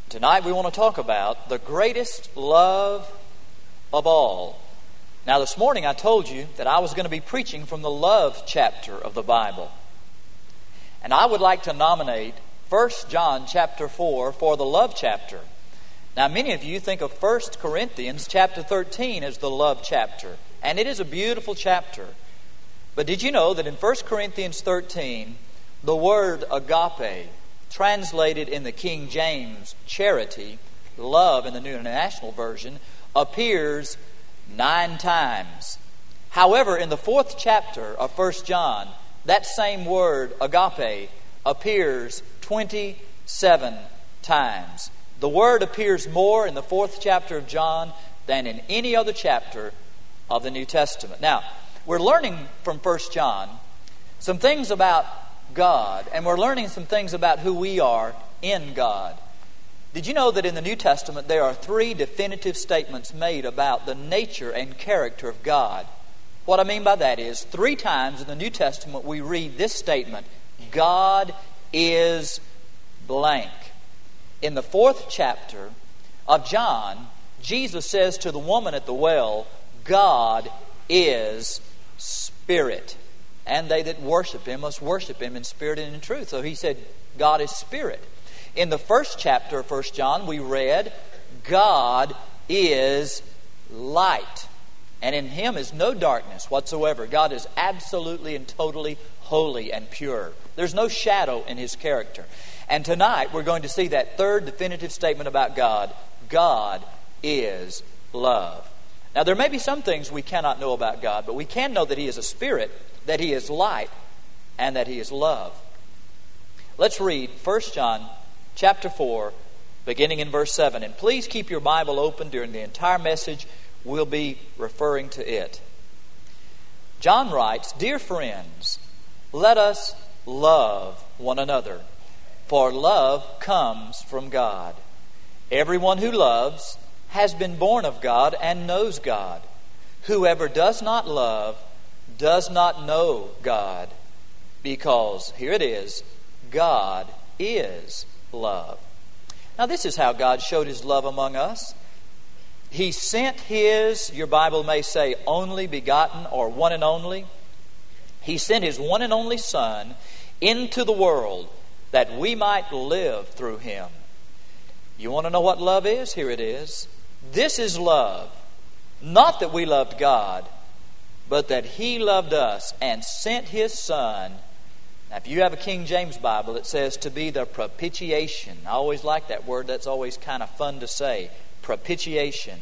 Tonight we want to talk about the greatest love of all. Now this morning I told you that I was going to be preaching from the love chapter of the Bible. And I would like to nominate 1 John chapter 4 for the love chapter. Now many of you think of 1 Corinthians chapter 13 as the love chapter. And it is a beautiful chapter. But did you know that in 1 Corinthians 13, the word agape, translated in the King James charity, love in the New International Version, appears 9 times. However, in the 4th chapter of 1 John, that same word, agape, appears 27 times. The word appears more in the 4th chapter of John than in any other chapter of the New Testament. Now, we're learning from 1 John some things about God, and we're learning some things about who we are in God. Did you know that in the New Testament there are 3 definitive statements made about the nature and character of God? What I mean by that is 3 times in the New Testament we read this statement, God is blank. In the 4th chapter of John, Jesus says to the woman at the well, God is Spirit. And they that worship Him must worship Him in spirit and in truth. So He said, God is Spirit. In the 1st chapter of 1 John, we read, God is light. And in Him is no darkness whatsoever. God is absolutely and totally holy and pure. There's no shadow in His character. And tonight we're going to see that 3rd definitive statement about God. God is love. Now there may be some things we cannot know about God, but we can know that He is a Spirit, that He is light, and that He is love. Let's read 1 John chapter 4, beginning in verse 7. And please keep your Bible open during the entire message. We'll be referring to it. John writes, Dear friends, let us love one another, for love comes from God. Everyone who loves has been born of God and knows God. Whoever does not love does not know God, because, here it is, God is love. Now this is how God showed His love among us. He sent His, your Bible may say, only begotten or one and only. He sent His one and only Son into the world that we might live through Him. You want to know what love is? Here it is. This is love. Not that we loved God, but that He loved us and sent His Son. Now, if you have a King James Bible, it says to be the propitiation. I always like that word. That's always kind of fun to say. Propitiation.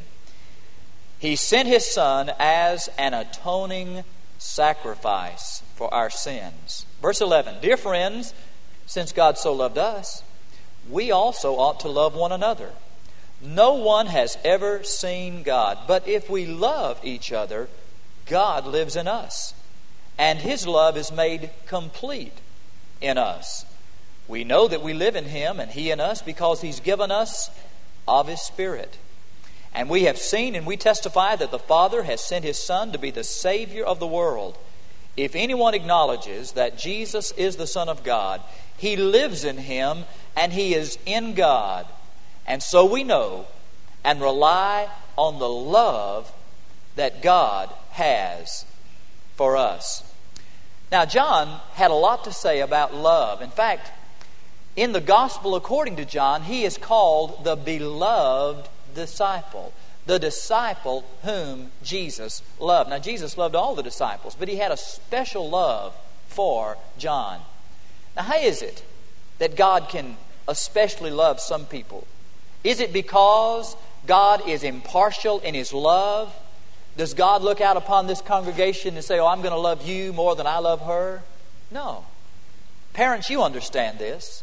He sent His Son as an atoning sacrifice for our sins. Verse 11. Dear friends, since God so loved us, we also ought to love one another. No one has ever seen God, but if we love each other, God lives in us, and His love is made complete in us. We know that we live in Him and He in us because He's given us of His Spirit. And we have seen and we testify that the Father has sent His Son to be the Savior of the world. If anyone acknowledges that Jesus is the Son of God, he lives in Him and he is in God. And so we know and rely on the love that God has for us. Now, John had a lot to say about love. In fact, in the Gospel according to John, he is called the beloved disciple. The disciple whom Jesus loved. Now, Jesus loved all the disciples, but He had a special love for John. Now, how is it that God can especially love some people? Is it because God is impartial in His love? Does God look out upon this congregation and say, oh, I'm going to love you more than I love her? No. Parents, you understand this.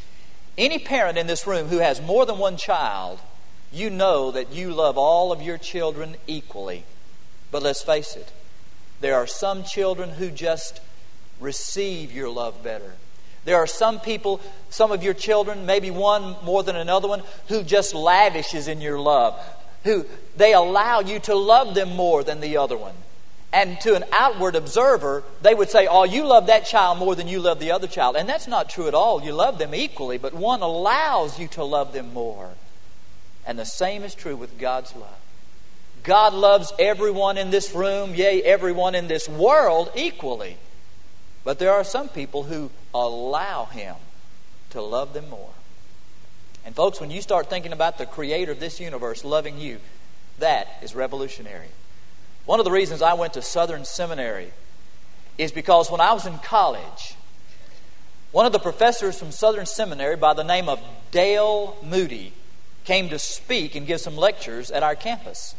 Any parent in this room who has more than one child, you know that you love all of your children equally. But let's face it, there are some children who just receive your love better. There are some people, some of your children, maybe one more than another one, who just lavishes in your love. Who they allow you to love them more than the other one. And to an outward observer, they would say, oh, you love that child more than you love the other child. And that's not true at all. You love them equally, but one allows you to love them more. And the same is true with God's love. God loves everyone in this room, yea, everyone in this world equally. But there are some people who allow Him to love them more. And folks, when you start thinking about the Creator of this universe loving you, that is revolutionary. One of the reasons I went to Southern Seminary is because when I was in college, one of the professors from Southern Seminary by the name of Dale Moody came to speak and give some lectures at our campus.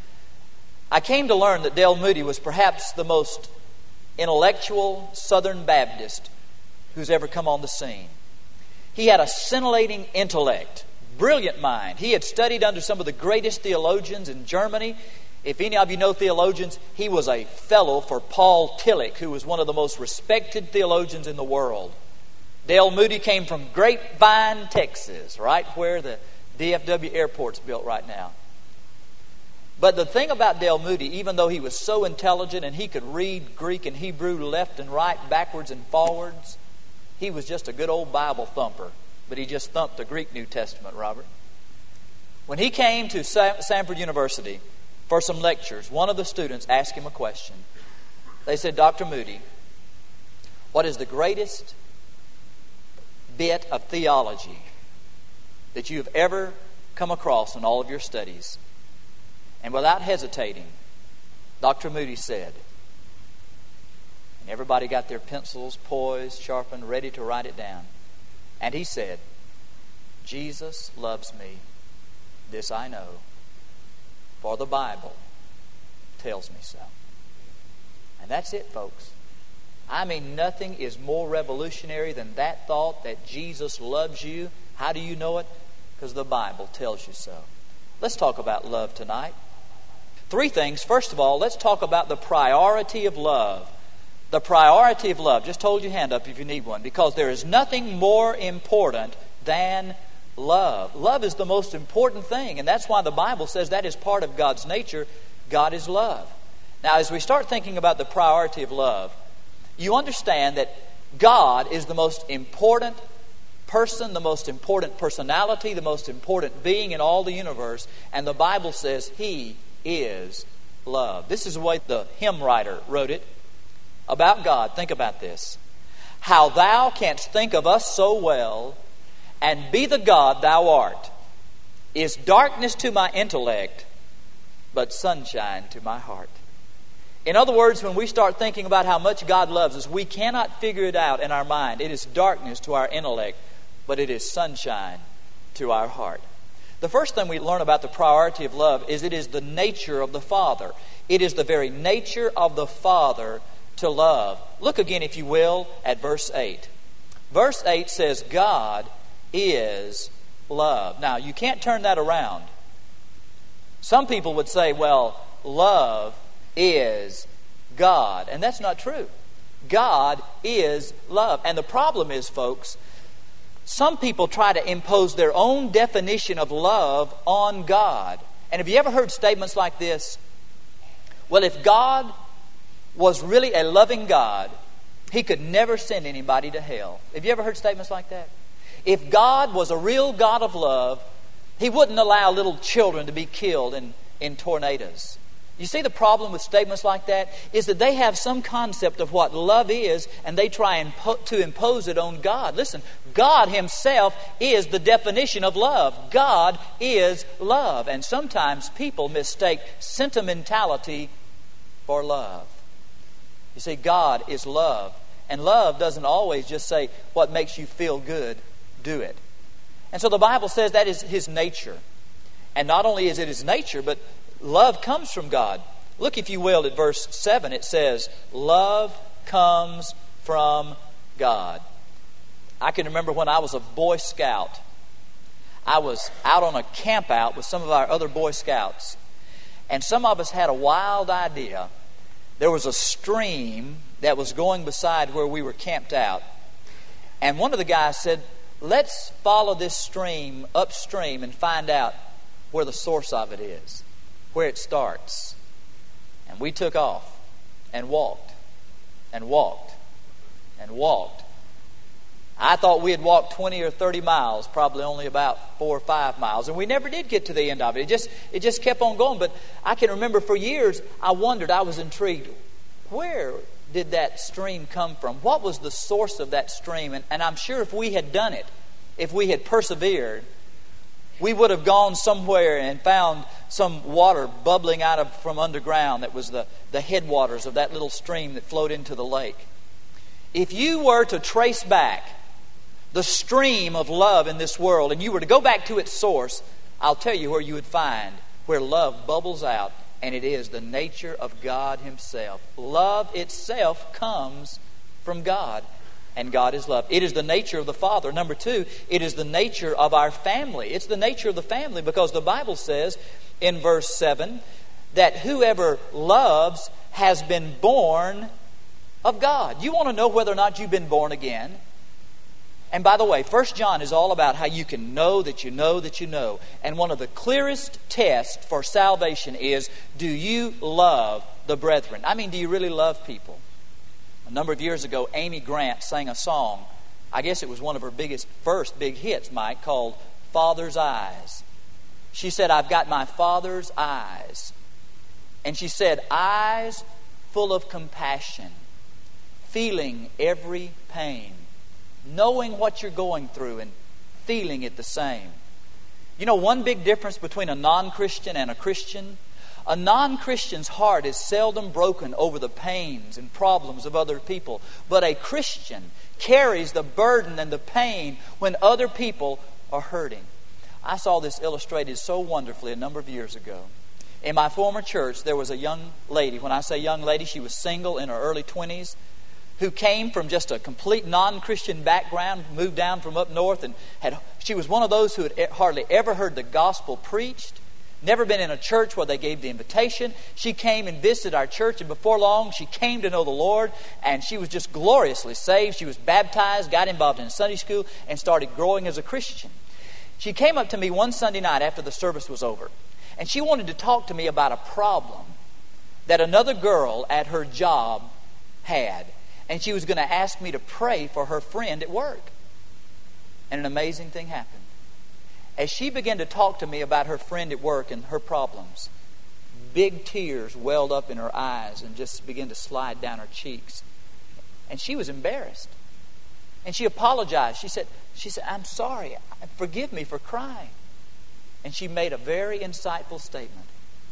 I came to learn that Dale Moody was perhaps the most intellectual Southern Baptist who's ever come on the scene. He had a scintillating intellect, brilliant mind. He had studied under some of the greatest theologians in Germany. If any of you know theologians, he was a fellow for Paul Tillich, who was one of the most respected theologians in the world. Dale Moody came from Grapevine, Texas, right where the DFW airport's built right now. But the thing about Dale Moody, even though he was so intelligent and he could read Greek and Hebrew left and right, backwards and forwards, he was just a good old Bible thumper. But he just thumped the Greek New Testament, Robert. When he came to Samford University for some lectures, one of the students asked him a question. They said, Dr. Moody, what is the greatest bit of theology that you have ever come across in all of your studies? And without hesitating, Dr. Moody said, and everybody got their pencils poised, sharpened, ready to write it down. And he said, Jesus loves me, this I know, for the Bible tells me so. And that's it, folks. I mean, nothing is more revolutionary than that thought that Jesus loves you. How do you know it? Because the Bible tells you so. Let's talk about love tonight. 3 things. First of all, let's talk about the priority of love. The priority of love. Just hold your hand up if you need one, because there is nothing more important than love. Love is the most important thing, and that's why the Bible says that is part of God's nature. God is love. Now, as we start thinking about the priority of love, you understand that God is the most important person, the most important personality, the most important being in all the universe, and the Bible says He is love. This is the way the hymn writer wrote it about God. Think about this. How thou canst think of us so well and be the God thou art is darkness to my intellect, but sunshine to my heart. In other words, when we start thinking about how much God loves us, we cannot figure it out in our mind. It is darkness to our intellect, but it is sunshine to our heart. The first thing we learn about the priority of love is it is the nature of the Father. It is the very nature of the Father to love. Look again, if you will, at verse 8. Verse 8 says, God is love. Now, you can't turn that around. Some people would say, well, love is God. And that's not true. God is love. And the problem is, folks, some people try to impose their own definition of love on God. And have you ever heard statements like this? Well, if God was really a loving God, He could never send anybody to hell. Have you ever heard statements like that? If God was a real God of love, He wouldn't allow little children to be killed in tornadoes. You see, the problem with statements like that is that they have some concept of what love is, and they try to impose it on God. Listen, God Himself is the definition of love. God is love. And sometimes people mistake sentimentality for love. You see, God is love. And love doesn't always just say, what makes you feel good, do it. And so the Bible says that is His nature. And not only is it His nature, but love comes from God. Look, if you will, at verse 7. It says, love comes from God. I can remember when I was a Boy Scout. I was out on a camp out with some of our other Boy Scouts. And some of us had a wild idea. There was a stream that was going beside where we were camped out. And one of the guys said, let's follow this stream upstream and find out where the source of it is, where it starts. And we took off. and walked and walked and walked. I thought we had walked 20 or 30 miles, probably only about 4 or 5 miles. And we never did get to the end of it. It just kept on going. But I can remember for years, I wondered, I was intrigued. Where did that stream come from? What was the source of that stream? And I'm sure if we had done it, if we had persevered, we would have gone somewhere and found some water bubbling out from underground that was the headwaters of that little stream that flowed into the lake. If you were to trace back the stream of love in this world, and you were to go back to its source, I'll tell you where you would find where love bubbles out, and it is the nature of God Himself. Love itself comes from God, and God is love. It is the nature of the Father. Number two, it is the nature of our family. It's the nature of the family because the Bible says in verse 7 that whoever loves has been born of God. You want to know whether or not you've been born again? And by the way, 1 John is all about how you can know that you know that you know. And one of the clearest tests for salvation is, do you love the brethren? I mean, do you really love people? A number of years ago, Amy Grant sang a song. I guess it was one of her first big hits, Mike, called Father's Eyes. She said, I've got my Father's eyes. And she said, eyes full of compassion, feeling every pain, knowing what you're going through and feeling it the same. You know, one big difference between a non-Christian and a Christian, a non-Christian's heart is seldom broken over the pains and problems of other people. But a Christian carries the burden and the pain when other people are hurting. I saw this illustrated so wonderfully a number of years ago. In my former church, there was a young lady. When I say young lady, she was single in her early 20s, who came from just a complete non-Christian background, moved down from up north, and she was one of those who had hardly ever heard the gospel preached, never been in a church where they gave the invitation. She came and visited our church, and before long she came to know the Lord, and she was just gloriously saved. She was baptized, got involved in Sunday school, and started growing as a Christian. She came up to me one Sunday night after the service was over, and she wanted to talk to me about a problem that another girl at her job had. And she was going to ask me to pray for her friend at work. And an amazing thing happened. As she began to talk to me about her friend at work and her problems, big tears welled up in her eyes and just began to slide down her cheeks. And she was embarrassed. And she apologized. She said, I'm sorry. Forgive me for crying. And she made a very insightful statement.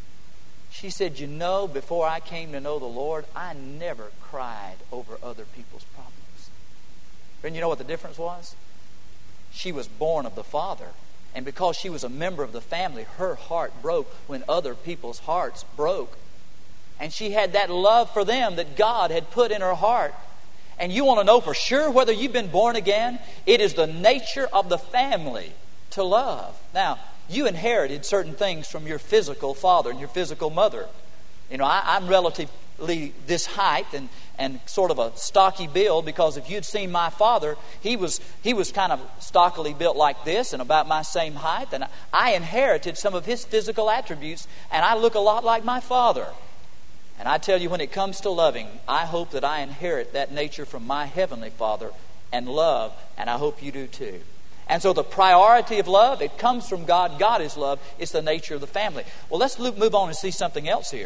She said, you know, before I came to know the Lord, I never cried over other people's problems. And you know what the difference was? She was born of the Father. And because she was a member of the family, her heart broke when other people's hearts broke. And she had that love for them that God had put in her heart. And you want to know for sure whether you've been born again? It is the nature of the family to love. Now, you inherited certain things from your physical father and your physical mother. You know, I'm relatively this height and sort of a stocky build, because if you'd seen my father, he was kind of stockily built like this and about my same height. And I inherited some of his physical attributes, and I look a lot like my father. And I tell you, when it comes to loving, I hope that I inherit that nature from my Heavenly Father and love, and I hope you do too. And so the priority of love, it comes from God. God is love. It's the nature of the family. Well, let's move on and see something else here.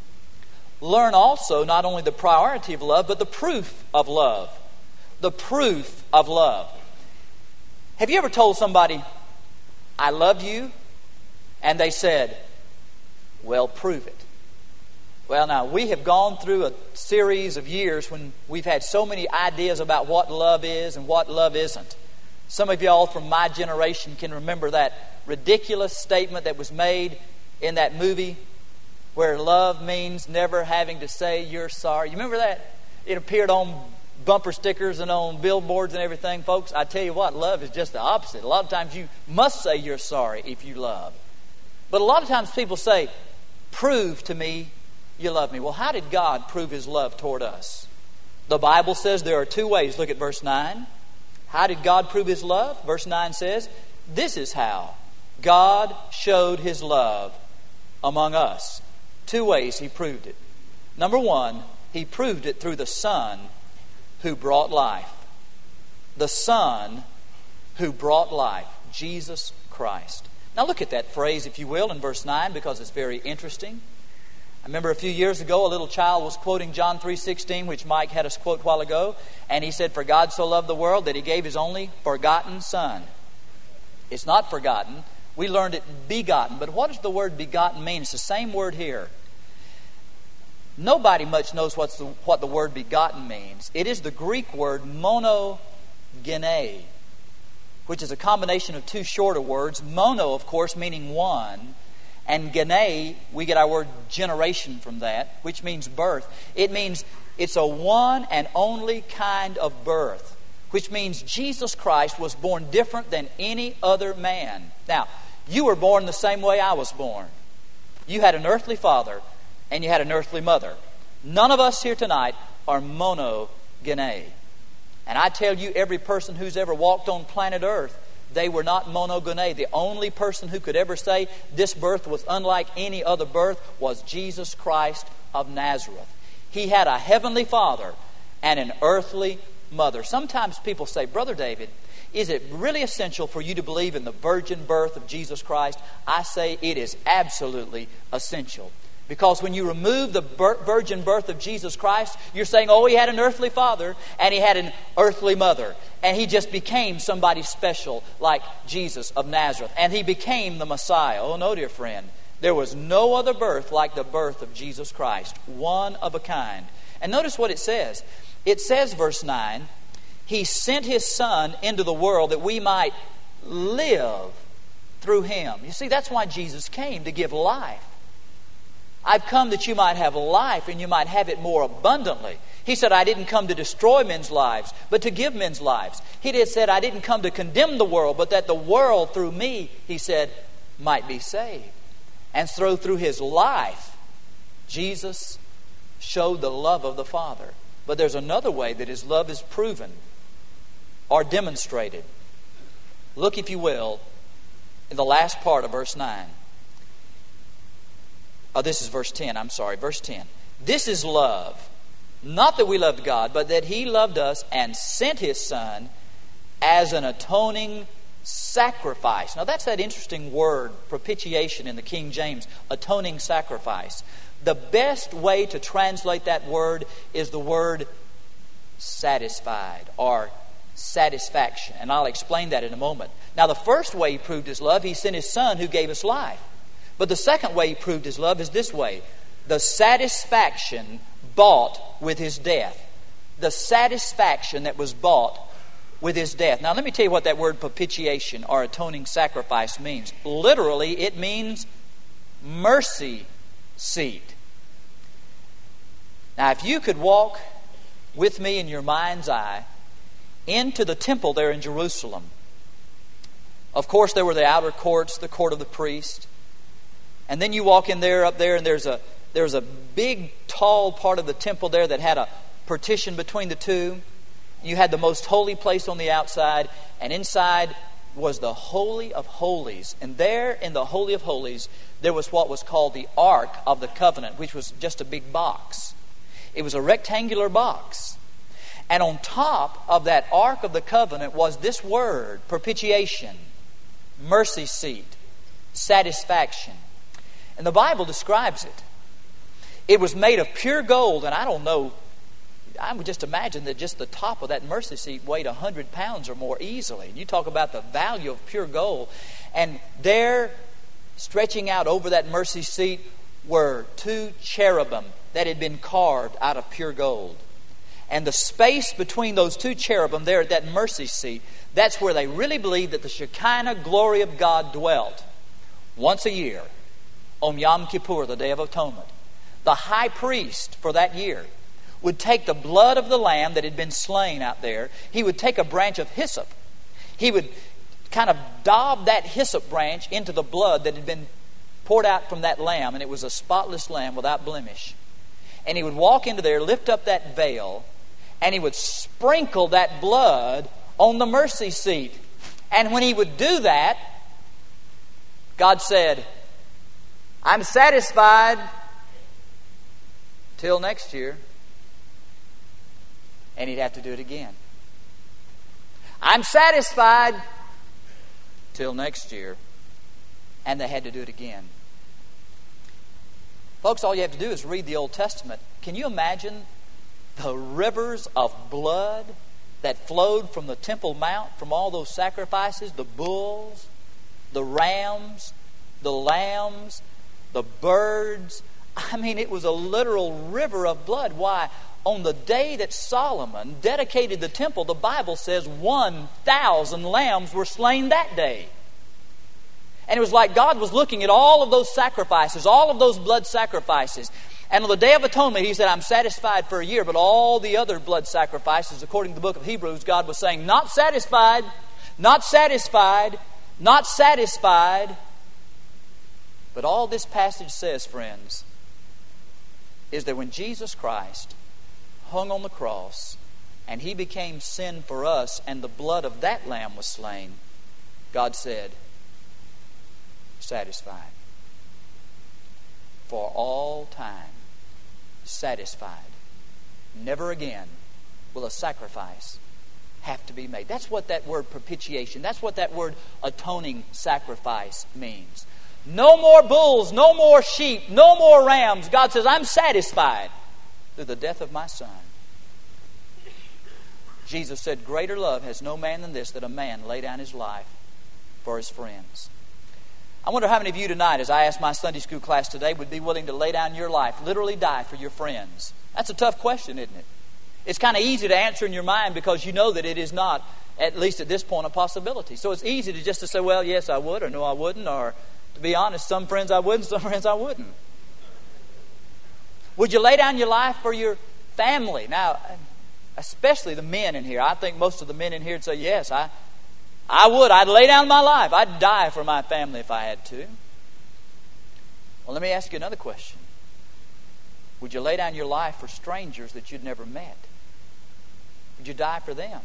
Learn also not only the priority of love, but the proof of love. The proof of love. Have you ever told somebody, I love you? And they said, well, prove it. Well, now, we have gone through a series of years when we've had so many ideas about what love is and what love isn't. Some of y'all from my generation can remember that ridiculous statement that was made in that movie where love means never having to say you're sorry. You remember that? It appeared on bumper stickers and on billboards and everything. Folks, I tell you what, love is just the opposite. A lot of times you must say you're sorry if you love. But a lot of times people say, prove to me you love me. Well, how did God prove His love toward us? The Bible says there are two ways. Look at verse 9. How did God prove His love? Verse 9 says, this is how God showed His love among us. Two ways He proved it. Number one, He proved it through the Son who brought life. The Son who brought life, Jesus Christ. Now look at that phrase, if you will, in verse 9, because it's very interesting. I remember a few years ago, a little child was quoting John 3:16, which Mike had us quote a while ago, and he said, "For God so loved the world that He gave His only forgotten Son." It's not forgotten. We learned it begotten. But what does the word begotten mean? It's the same word here. Nobody much knows what the word begotten means. It is the Greek word monogene, which is a combination of two shorter words. Mono, of course, meaning one. And gene, we get our word generation from that, which means birth. It means it's a one and only kind of birth, which means Jesus Christ was born different than any other man. Now, you were born the same way I was born. You had an earthly father and you had an earthly mother. None of us here tonight are monogene. And I tell you, every person who's ever walked on planet Earth, they were not monogene. The only person who could ever say this birth was unlike any other birth was Jesus Christ of Nazareth. He had a heavenly father and an earthly mother. Sometimes people say, "Brother David, is it really essential for you to believe in the virgin birth of Jesus Christ?" I say it is absolutely essential. Because when you remove the virgin birth of Jesus Christ, you're saying, oh, He had an earthly father and He had an earthly mother. And He just became somebody special like Jesus of Nazareth. And He became the Messiah. Oh, no, dear friend. There was no other birth like the birth of Jesus Christ. One of a kind. And notice what it says. It says, verse 9, He sent His Son into the world that we might live through Him. You see, that's why Jesus came, to give life. I've come that you might have life and you might have it more abundantly. He said, I didn't come to destroy men's lives, but to give men's lives. He did said, I didn't come to condemn the world, but that the world through me, He said, might be saved. And so through His life, Jesus showed the love of the Father. But there's another way that His love is proven or demonstrated. Look, if you will, in the last part of verse 9. This is verse 10, verse 10. This is love. Not that we loved God, but that He loved us and sent His Son as an atoning sacrifice. Now that's that interesting word, propitiation in the King James, atoning sacrifice. The best way to translate that word is the word satisfied or satisfaction. And I'll explain that in a moment. Now the first way He proved His love, He sent His Son who gave us life. But the second way He proved His love is this way. The satisfaction bought with His death. The satisfaction that was bought with His death. Now let me tell you what that word propitiation or atoning sacrifice means. Literally, it means mercy seat. Now if you could walk with me in your mind's eye into the temple there in Jerusalem. Of course there were the outer courts, the court of the priest. And then you walk in there, up there, and there's a big, tall part of the temple there that had a partition between the two. You had the most holy place on the outside, and inside was the Holy of Holies. And there in the Holy of Holies, there was what was called the Ark of the Covenant, which was just a big box. It was a rectangular box. And on top of that Ark of the Covenant was this word, propitiation, mercy seat, satisfaction. And the Bible describes it. It was made of pure gold, and I don't know, I would just imagine that just the top of that mercy seat weighed 100 pounds or more easily. And you talk about the value of pure gold. And there, stretching out over that mercy seat, were two cherubim that had been carved out of pure gold. And the space between those two cherubim there at that mercy seat, that's where they really believed that the Shekinah glory of God dwelt once a year. On Yom Kippur, the Day of Atonement. The high priest for that year would take the blood of the lamb that had been slain out there. He would take a branch of hyssop. He would kind of daub that hyssop branch into the blood that had been poured out from that lamb. And it was a spotless lamb without blemish. And he would walk into there, lift up that veil, and he would sprinkle that blood on the mercy seat. And when he would do that, God said, I'm satisfied till next year. And he'd have to do it again. I'm satisfied till next year. And they had to do it again. Folks, all you have to do is read the Old Testament. Can you imagine the rivers of blood that flowed from the Temple Mount, from all those sacrifices, the bulls, the rams, the lambs, the birds? I mean, it was a literal river of blood. Why? On the day that Solomon dedicated the temple, the Bible says 1,000 lambs were slain that day. And it was like God was looking at all of those sacrifices, all of those blood sacrifices. And on the Day of Atonement, He said, I'm satisfied for a year. But all the other blood sacrifices, according to the book of Hebrews, God was saying, not satisfied, not satisfied, not satisfied. But all this passage says, friends, is that when Jesus Christ hung on the cross and He became sin for us and the blood of that lamb was slain, God said, satisfied. For all time, satisfied. Never again will a sacrifice have to be made. That's what that word propitiation, that's what that word atoning sacrifice means. No more bulls, no more sheep, no more rams. God says, I'm satisfied through the death of my Son. Jesus said, greater love has no man than this, that a man lay down his life for his friends. I wonder how many of you tonight, as I asked my Sunday school class today, would be willing to lay down your life, literally die for your friends. That's a tough question, isn't it? It's kind of easy to answer in your mind because you know that it is not, at least at this point, a possibility. So it's easy to just to say, well, yes, I would, or no, I wouldn't, or to be honest, some friends I would and some friends I wouldn't. Would you lay down your life for your family? Now, especially the men in here. I think most of the men in here would say, yes, I would. I'd lay down my life. I'd die for my family if I had to. Well, let me ask you another question. Would you lay down your life for strangers that you'd never met? Would you die for them?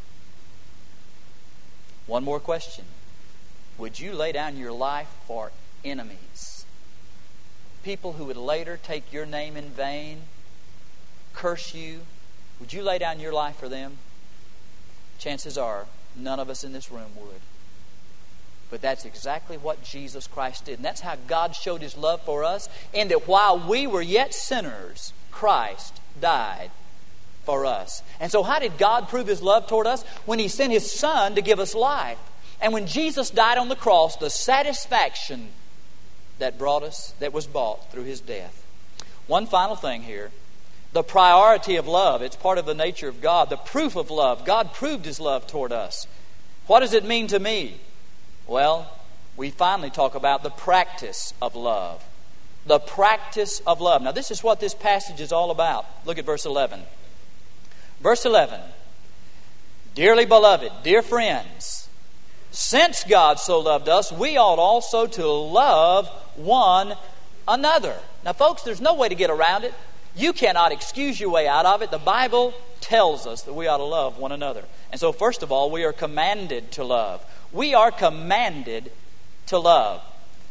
One more question. Would you lay down your life for enemies? People who would later take your name in vain, curse you. Would you lay down your life for them? Chances are none of us in this room would. But that's exactly what Jesus Christ did. And that's how God showed His love for us, in that while we were yet sinners, Christ died for us. And so how did God prove His love toward us? When He sent His Son to give us life. And when Jesus died on the cross, the satisfaction that was bought through His death. One final thing here. The priority of love. It's part of the nature of God. The proof of love. God proved His love toward us. What does it mean to me? Well, we finally talk about the practice of love. The practice of love. Now, this is what this passage is all about. Look at verse 11. Verse 11. Dearly beloved, dear friends, since God so loved us, we ought also to love one another. Now, folks, there's no way to get around it. You cannot excuse your way out of it. The Bible tells us that we ought to love one another. And so, first of all, we are commanded to love. We are commanded to love.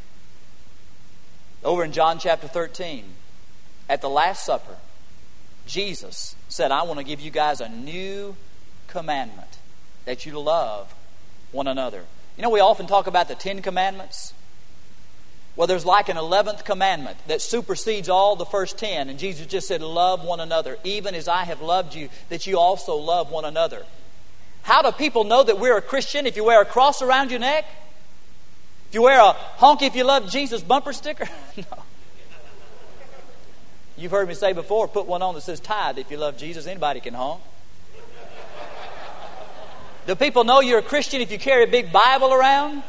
Over in John chapter 13, at the Last Supper, Jesus said, I want to give you guys a new commandment, that you love one another. You know, we often talk about the 10 Commandments. Well, there's like an 11th commandment that supersedes all the first 10. And Jesus just said, love one another, even as I have loved you, that you also love one another. How do people know that we're a Christian? If you wear a cross around your neck? If you wear a honk if you love Jesus bumper sticker? No. You've heard me say before, put one on that says tithe if you love Jesus. Anybody can honk. Do people know you're a Christian if you carry a big Bible around?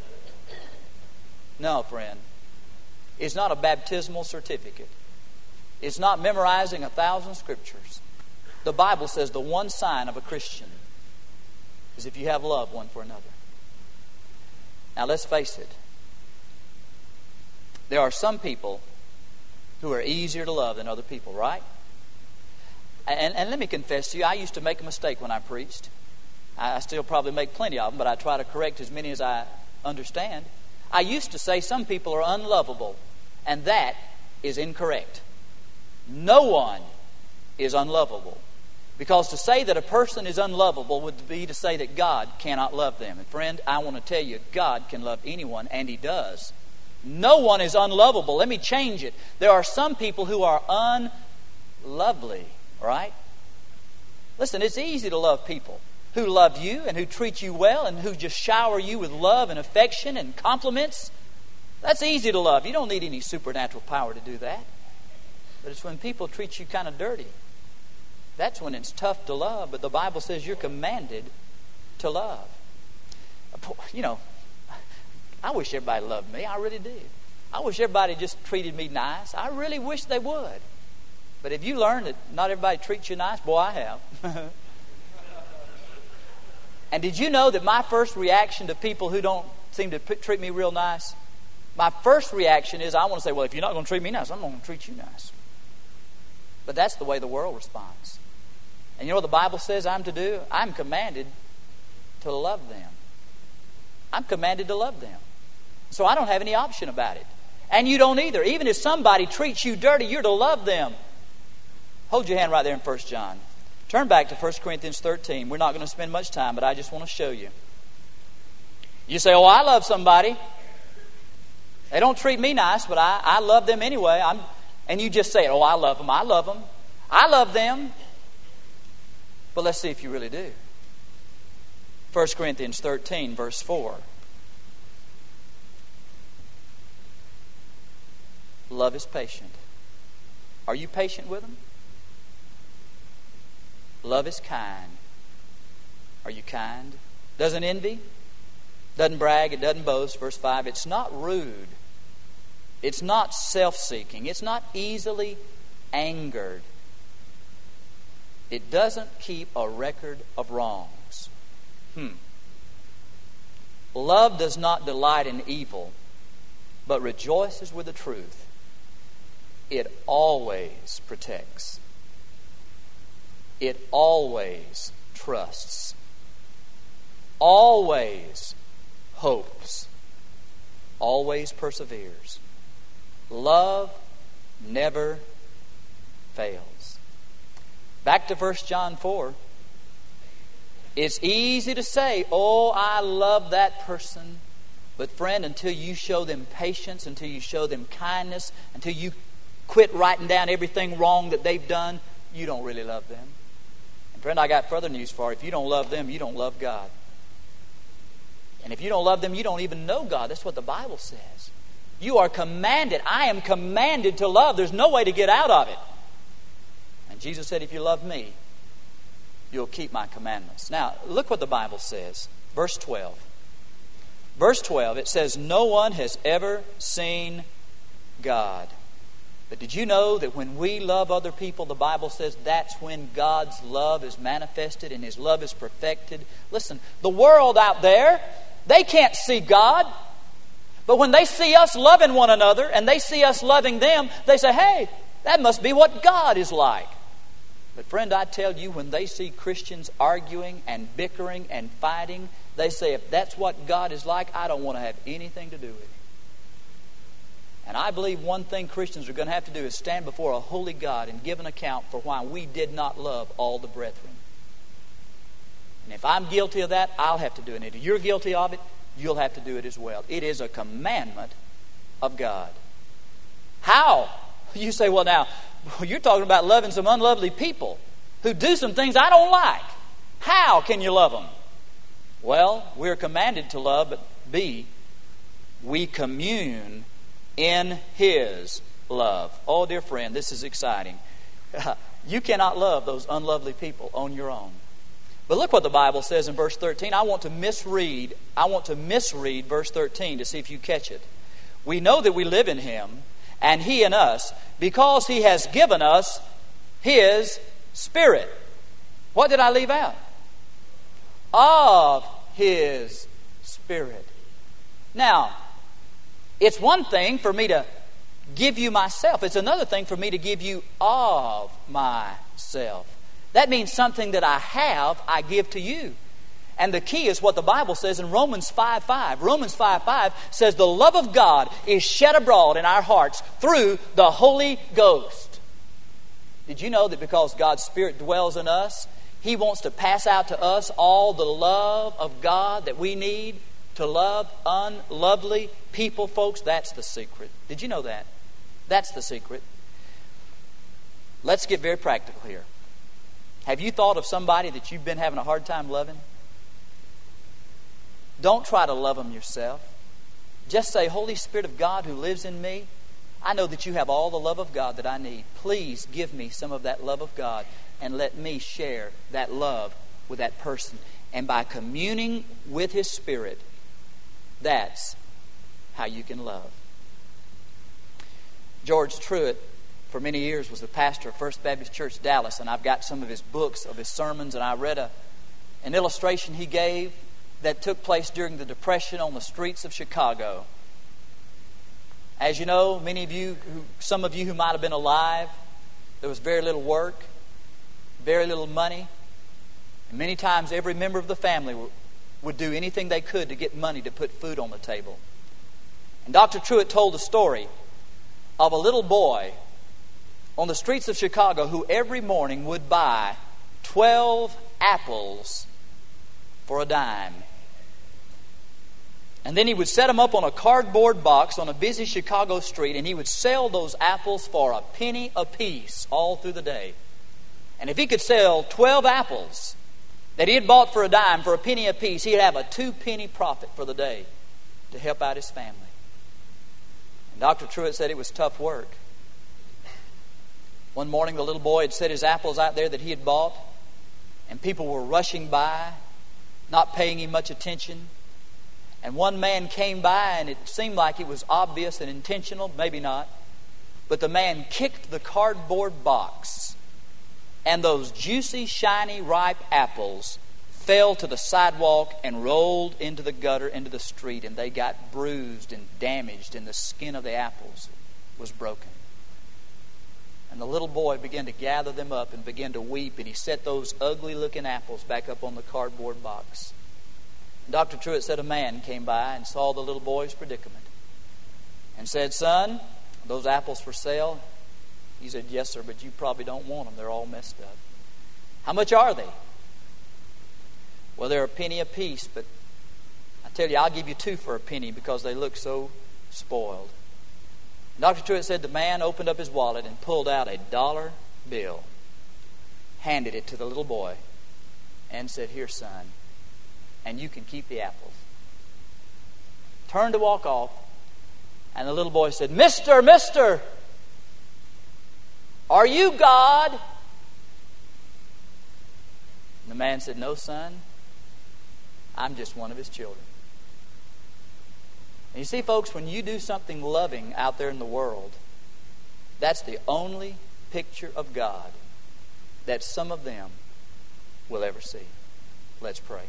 No, friend. It's not a baptismal certificate. It's not memorizing 1,000 scriptures. The Bible says the one sign of a Christian is if you have love one for another. Now, let's face it. There are some people who are easier to love than other people, right? And let me confess to you, I used to make a mistake when I preached. I still probably make plenty of them, but I try to correct as many as I understand. I used to say some people are unlovable, and that is incorrect. No one is unlovable Because to say that a person is unlovable would be to say that God cannot love them. And friend, I want to tell you, God can love anyone, and He does. No one is unlovable. Let me change it. There are some people who are unlovely, right? Listen, it's easy to love people who love you and who treat you well and who just shower you with love and affection and compliments. That's easy to love. You don't need any supernatural power to do that. But it's when people treat you kind of dirty. That's when it's tough to love. But the Bible says you're commanded to love. You know, I wish everybody loved me. I really do. I wish everybody just treated me nice. I really wish they would. But if you learn that not everybody treats you nice, boy, I have. And did you know that my first reaction to people who don't seem to treat me real nice, my first reaction is I want to say, well, if you're not going to treat me nice, I'm not going to treat you nice. But that's the way the world responds. And you know what the Bible says I'm to do? I'm commanded to love them. I'm commanded to love them. So I don't have any option about it. And you don't either. Even if somebody treats you dirty, you're to love them. Hold your hand right there in 1 John. Turn back to 1 Corinthians 13. We're not going to spend much time, but I just want to show you. You say, oh, I love somebody. They don't treat me nice, but I love them anyway. And you just say, oh, I love them. I love them. I love them. But let's see if you really do. 1 Corinthians 13, verse 4. Love is patient. Are you patient with them? Love is kind. Are you kind? Doesn't envy. Doesn't brag. It doesn't boast. Verse 5. It's not rude. It's not self-seeking. It's not easily angered. It doesn't keep a record of wrongs. Love does not delight in evil, but rejoices with the truth. It always protects. It always trusts. Always hopes. Always perseveres. Love never fails. Back to 1 John 4. It's easy to say, oh, I love that person. But friend, until you show them patience, until you show them kindness, until you quit writing down everything wrong that they've done, you don't really love them. And friend, I got further news for you. If you don't love them, you don't love God. And if you don't love them, you don't even know God. That's what the Bible says. You are commanded. I am commanded to love. There's no way to get out of it. And Jesus said, if you love me, you'll keep my commandments. Now, look what the Bible says. Verse 12. Verse 12, it says, no one has ever seen God. But did you know that when we love other people, the Bible says that's when God's love is manifested and His love is perfected? Listen, the world out there, they can't see God. But when they see us loving one another and they see us loving them, they say, hey, that must be what God is like. But friend, I tell you, when they see Christians arguing and bickering and fighting, they say, if that's what God is like, I don't want to have anything to do with it. And I believe one thing Christians are going to have to do is stand before a holy God and give an account for why we did not love all the brethren. And if I'm guilty of that, I'll have to do it. And if you're guilty of it, you'll have to do it as well. It is a commandment of God. How? You say, well, now, you're talking about loving some unlovely people who do some things I don't like. How can you love them? Well, we're commanded to love, but B, we commune in His love. Oh, dear friend, this is exciting. You cannot love those unlovely people on your own. But look what the Bible says in verse 13. I want to misread verse 13 to see if you catch it. We know that we live in Him and He in us because He has given us His Spirit. What did I leave out? Of His Spirit. Now, it's one thing for me to give you myself. It's another thing for me to give you of myself. That means something that I have, I give to you. And the key is what the Bible says in Romans 5:5. Romans 5:5 says the love of God is shed abroad in our hearts through the Holy Ghost. Did you know that because God's Spirit dwells in us, He wants to pass out to us all the love of God that we need to love unlovely people, folks? That's the secret. Did you know that? That's the secret. Let's get very practical here. Have you thought of somebody that you've been having a hard time loving? Don't try to love them yourself. Just say, Holy Spirit of God who lives in me, I know that you have all the love of God that I need. Please give me some of that love of God and let me share that love with that person. And by communing with His Spirit, that's how you can love. George Truett, for many years, was the pastor of First Baptist Church, Dallas, and I've got some of his books, of his sermons, and I read an illustration he gave that took place during the Depression on the streets of Chicago. As you know, some of you who might have been alive, there was very little work, very little money, and many times every member of the family would do anything they could to get money to put food on the table. And Dr. Truett told the story of a little boy on the streets of Chicago who every morning would buy 12 apples for a dime. And then he would set them up on a cardboard box on a busy Chicago street, and he would sell those apples for a penny apiece all through the day. And if he could sell 12 apples that he had bought for a dime for a penny apiece, he'd have a 2-penny profit for the day to help out his family. And Dr. Truett said it was tough work. One morning the little boy had set his apples out there that he had bought, and people were rushing by, not paying him much attention. And one man came by, and it seemed like it was obvious and intentional, maybe not. But the man kicked the cardboard box, and those juicy, shiny, ripe apples fell to the sidewalk and rolled into the gutter, into the street, and they got bruised and damaged, and the skin of the apples was broken. And the little boy began to gather them up and began to weep, and he set those ugly-looking apples back up on the cardboard box. Dr. Truett said a man came by and saw the little boy's predicament and said, "Son, are those apples for sale?" He said, "Yes, sir, but you probably don't want them. They're all messed up." "How much are they?" "Well, they're a penny apiece, but I tell you, I'll give you 2 for a penny because they look so spoiled." Dr. Truett said the man opened up his wallet and pulled out a $1 bill, handed it to the little boy, and said, "Here, son, and you can keep the apples." Turned to walk off, and the little boy said, Mister, are you God?" And the man said, "No, son, I'm just one of His children." And you see, folks, when you do something loving out there in the world, that's the only picture of God that some of them will ever see. Let's pray.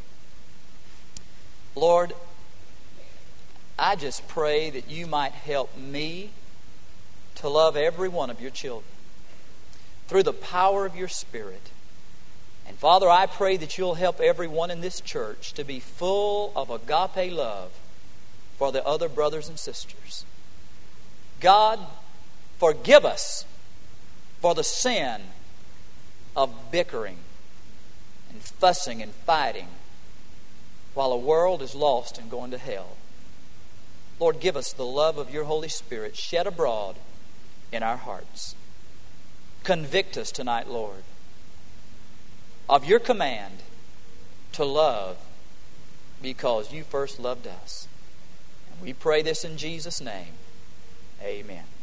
Lord, I just pray that you might help me to love every one of your children through the power of your Spirit. And Father, I pray that you'll help everyone in this church to be full of agape love for the other brothers and sisters. God, forgive us for the sin of bickering and fussing and fighting while a world is lost and going to hell. Lord, give us the love of your Holy Spirit shed abroad in our hearts. Convict us tonight, Lord, of your command to love because you first loved us. And we pray this in Jesus' name. Amen.